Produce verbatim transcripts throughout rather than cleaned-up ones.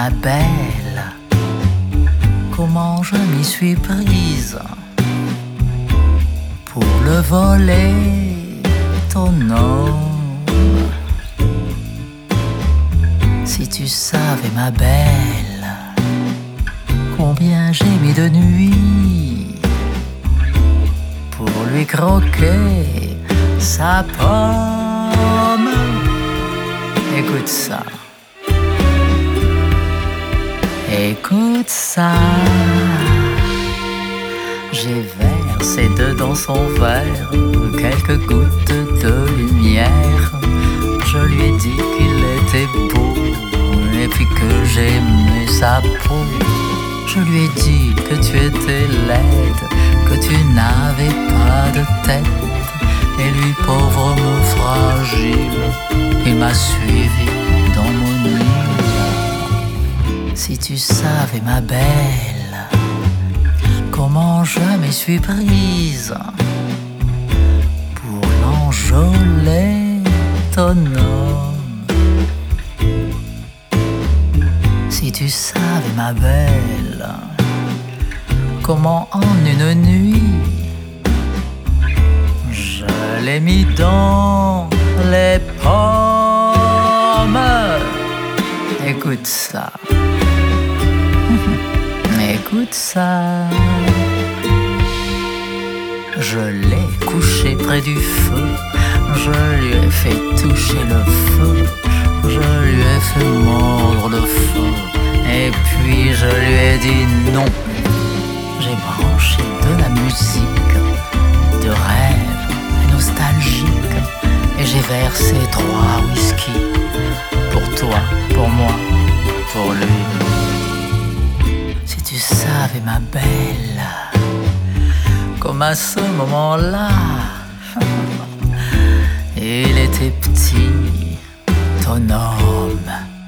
ma belle, comment je m'y suis prise pour le voler ton homme. Si tu savais, ma belle, combien j'ai mis de nuit pour lui croquer sa pomme. Écoute ça, écoute ça. J'ai versé dedans son verre quelques gouttes de lumière. Je lui ai dit qu'il était beau et puis que j'aimais sa peau. Je lui ai dit que tu étais laide, que tu n'avais pas de tête. Et lui, pauvre homme fragile, il m'a suivi dans mon île. Si tu savais, ma belle, comment je m'y suis prise pour l'enjôler ton homme. Si tu savais, ma belle, comment en une nuit je l'ai mis dans les pommes. Écoute ça, écoute ça. Je l'ai couché près du feu, je lui ai fait toucher le feu, je lui ai fait mordre le feu, et puis je lui ai dit non. J'ai branché de la musique, de rêve nostalgique, et j'ai versé trois whisky pour toi, pour moi, pour lui. Si tu savais, ma belle, comme à ce moment-là, il était petit, ton homme.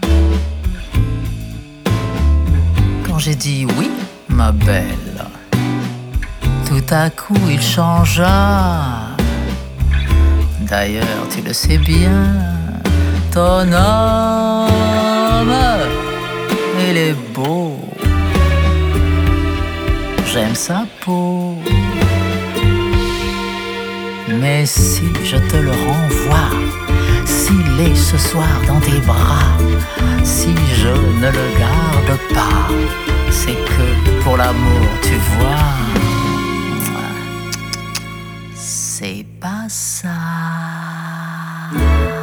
Quand j'ai dit oui, ma belle, tout à coup il changea. D'ailleurs, tu le sais bien, ton homme, il est beau. J'aime sa peau. Mais si je te le renvoie, s'il est ce soir dans tes bras, si je ne le garde pas, c'est que pour l'amour, tu vois, c'est pas ça.